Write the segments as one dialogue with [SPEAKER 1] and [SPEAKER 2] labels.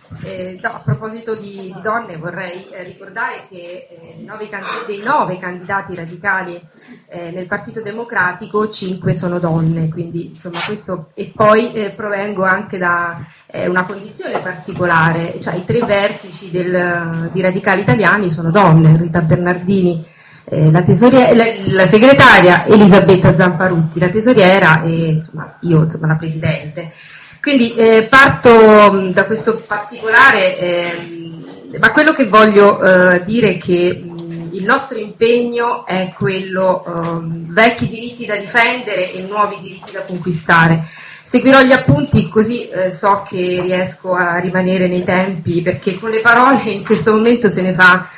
[SPEAKER 1] A proposito di donne vorrei ricordare che dei 9 candidati radicali nel Partito Democratico 5 sono donne, quindi insomma questo, e poi provengo anche da una condizione particolare, cioè i 3 vertici di Radicali Italiani sono donne: Rita Bernardini, la segretaria Elisabetta Zamparutti, la tesoriera, e io la presidente. Quindi parto da questo particolare, ma quello che voglio dire è che il nostro impegno è quello vecchi diritti da difendere e nuovi diritti da conquistare. Seguirò gli appunti così so che riesco a rimanere nei tempi, perché con le parole in questo momento se ne fa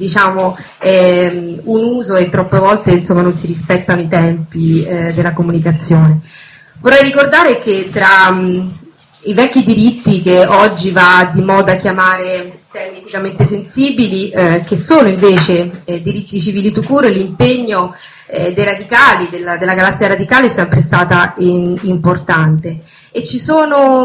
[SPEAKER 1] un uso e troppe volte non si rispettano i tempi della comunicazione. Vorrei ricordare che tra i vecchi diritti che oggi va di moda chiamare temi eticamente sensibili, che sono invece diritti civili tout court, l'impegno dei radicali, della galassia radicale è sempre stata importante, e ci sono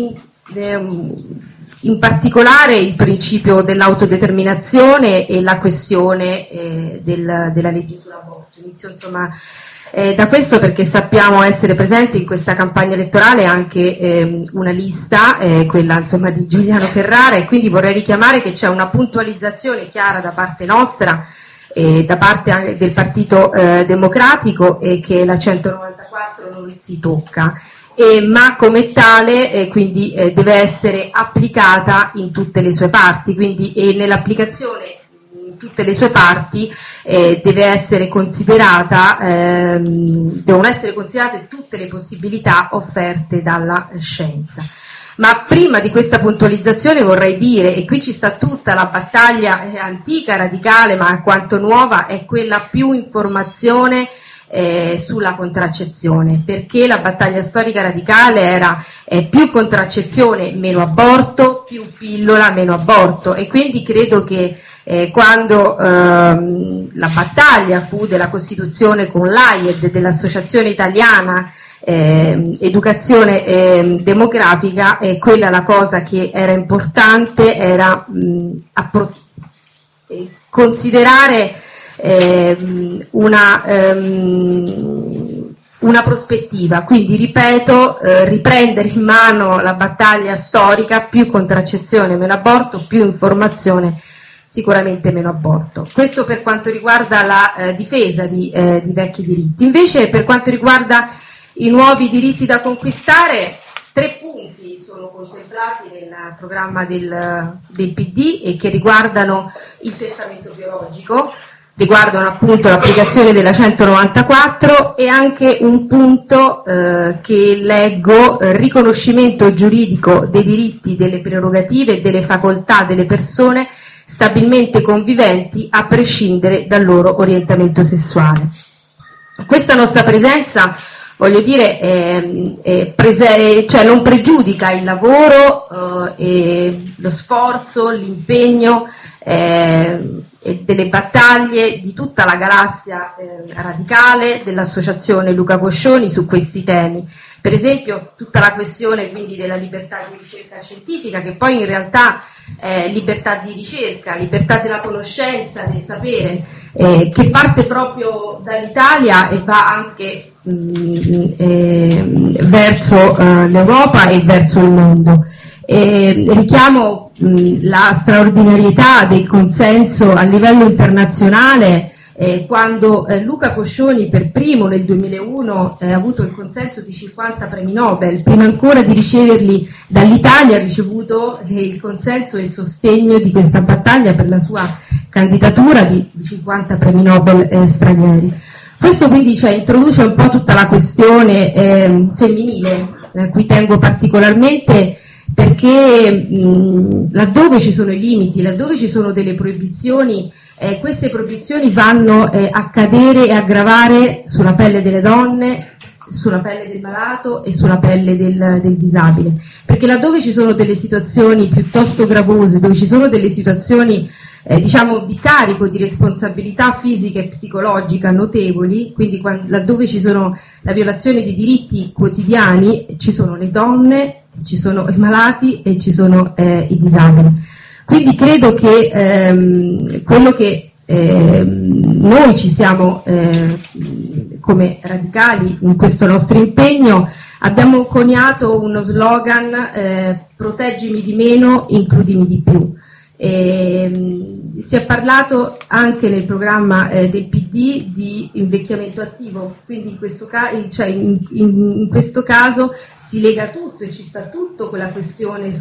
[SPEAKER 1] in particolare il principio dell'autodeterminazione e la questione della legge sull'aborto. Inizio da questo perché sappiamo essere presente in questa campagna elettorale anche una lista, quella di Giuliano Ferrara, e quindi vorrei richiamare che c'è una puntualizzazione chiara da parte nostra, da parte anche del Partito Democratico, e che la 194 non si tocca, ma come tale quindi deve essere applicata in tutte le sue parti, quindi nell'applicazione tutte le sue parti deve essere considerata, devono essere considerate tutte le possibilità offerte dalla scienza. Ma prima di questa puntualizzazione vorrei dire, e qui ci sta tutta la battaglia antica, radicale, ma quanto nuova, è quella più informazione sulla contraccezione, perché la battaglia storica radicale era più contraccezione, meno aborto, più pillola, meno aborto, e quindi credo che quando la battaglia fu della Costituzione con l'AIED, dell'Associazione Italiana Educazione Demografica, quella la cosa che era importante era considerare una prospettiva, quindi ripeto, riprendere in mano la battaglia storica: più contraccezione, meno aborto, più informazione, sicuramente meno aborto. Questo per quanto riguarda la difesa di vecchi diritti. Invece, per quanto riguarda i nuovi diritti da conquistare, 3 punti sono contemplati nel programma del PD e che riguardano il testamento biologico, riguardano appunto l'applicazione della 194, e anche un punto che leggo: riconoscimento giuridico dei diritti, delle prerogative e delle facoltà delle persone stabilmente conviventi a prescindere dal loro orientamento sessuale. Questa nostra presenza, voglio dire, non pregiudica il lavoro e lo sforzo, l'impegno e delle battaglie di tutta la galassia radicale, dell'associazione Luca Coscioni su questi temi. Per esempio tutta la questione quindi della libertà di ricerca scientifica, che poi in realtà è libertà di ricerca, libertà della conoscenza, del sapere, che parte proprio dall'Italia e va anche verso l'Europa e verso il mondo. Richiamo la straordinarietà del consenso a livello internazionale, quando Luca Coscioni per primo nel 2001 ha avuto il consenso di 50 premi Nobel. Prima ancora di riceverli dall'Italia ha ricevuto il consenso e il sostegno di questa battaglia per la sua candidatura di 50 premi Nobel stranieri. Questo quindi introduce un po' tutta la questione femminile, a cui tengo particolarmente, perché laddove ci sono i limiti, laddove ci sono delle proibizioni, queste proibizioni vanno a cadere e a gravare sulla pelle delle donne, sulla pelle del malato e sulla pelle del disabile, perché laddove ci sono delle situazioni piuttosto gravose, dove ci sono delle situazioni di carico di responsabilità fisica e psicologica notevoli, quindi laddove ci sono la violazione di diritti quotidiani, ci sono le donne ci sono i malati e ci sono i disabili. Quindi credo che quello che noi ci siamo come radicali in questo nostro impegno abbiamo coniato uno slogan proteggimi di meno, includimi di più. Si è parlato anche nel programma del PD di invecchiamento attivo, quindi in questo caso si lega tutto e ci sta tutto quella questione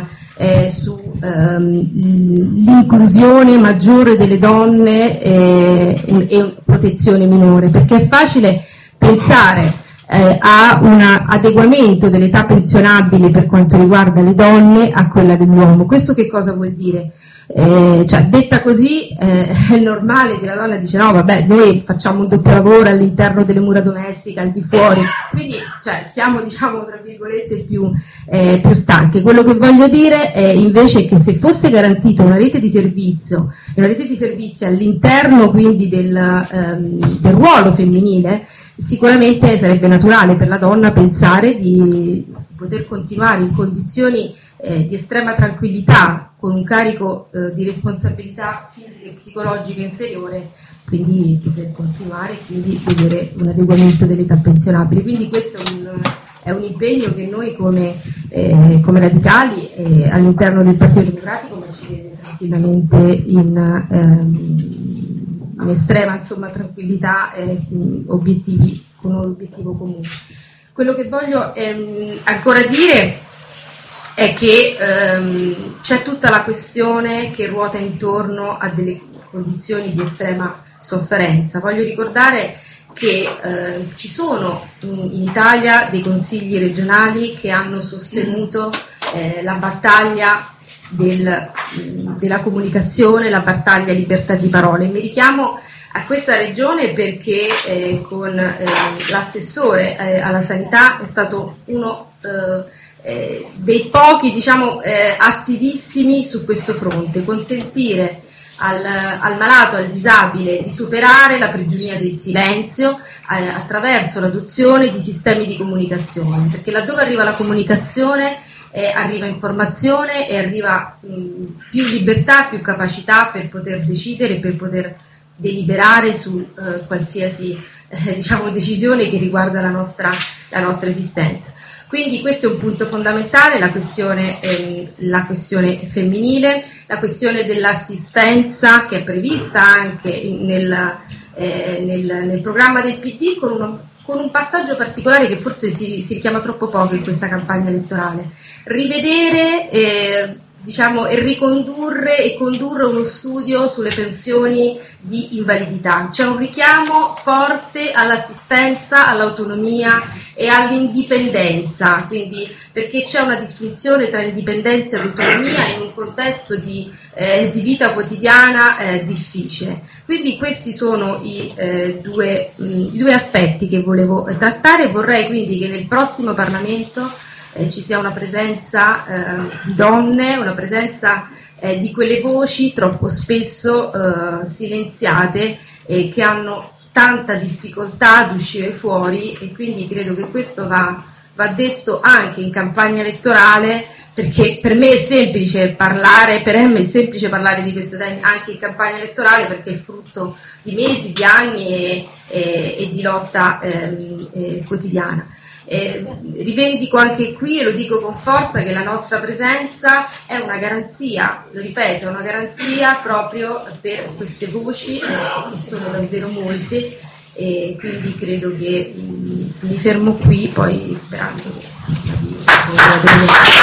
[SPEAKER 1] sull'inclusione maggiore delle donne e protezione minore, perché è facile pensare a un adeguamento dell'età pensionabile per quanto riguarda le donne a quella dell'uomo. Questo che cosa vuol dire? Detta così è normale che la donna dice no vabbè, noi facciamo un doppio lavoro all'interno delle mura domestiche, al di fuori, quindi siamo diciamo tra virgolette più stanche. Quello che voglio dire è invece che se fosse garantita una rete di servizi all'interno quindi del ruolo femminile, sicuramente sarebbe naturale per la donna pensare di poter continuare in condizioni di estrema tranquillità, con un carico di responsabilità fisica e psicologica inferiore, quindi poter continuare e quindi vedere un adeguamento dell'età pensionabile. Quindi questo è un impegno che noi come radicali all'interno del Partito Democratico ma ci vede tranquillamente in estrema tranquillità obiettivi con un obiettivo comune. Quello che voglio ancora dire è che c'è tutta la questione che ruota intorno a delle condizioni di estrema sofferenza. Voglio ricordare che ci sono in Italia dei consigli regionali che hanno sostenuto la battaglia della comunicazione, la battaglia libertà di parola. E mi richiamo a questa regione perché con l'assessore alla sanità è stato uno dei pochi attivissimi su questo fronte, consentire al malato, al disabile di superare la prigionia del silenzio attraverso l'adozione di sistemi di comunicazione, perché laddove arriva la comunicazione arriva informazione e arriva più libertà, più capacità per poter decidere, per poter deliberare su qualsiasi decisione che riguarda la nostra esistenza. Quindi questo è un punto fondamentale, la questione femminile, la questione dell'assistenza che è prevista anche nel programma del PD con un passaggio particolare che forse si richiama troppo poco in questa campagna elettorale. Rivedere e ricondurre e condurre uno studio sulle pensioni di invalidità. C'è un richiamo forte all'assistenza, all'autonomia e all'indipendenza, quindi perché c'è una distinzione tra indipendenza e autonomia in un contesto di vita quotidiana difficile. Quindi questi sono i due aspetti che volevo trattare. Vorrei quindi che nel prossimo Parlamento ci sia una presenza di donne, una presenza di quelle voci troppo spesso silenziate e che hanno tanta difficoltà ad uscire fuori, e quindi credo che questo va detto anche in campagna elettorale, perché per me è semplice parlare di questo tema anche in campagna elettorale, perché è frutto di mesi, di anni e di lotta quotidiana. Rivendico anche qui, e lo dico con forza, che la nostra presenza è una garanzia, lo ripeto, è una garanzia proprio per queste voci, che sono davvero molte, e quindi credo che mi fermo qui, poi sperando di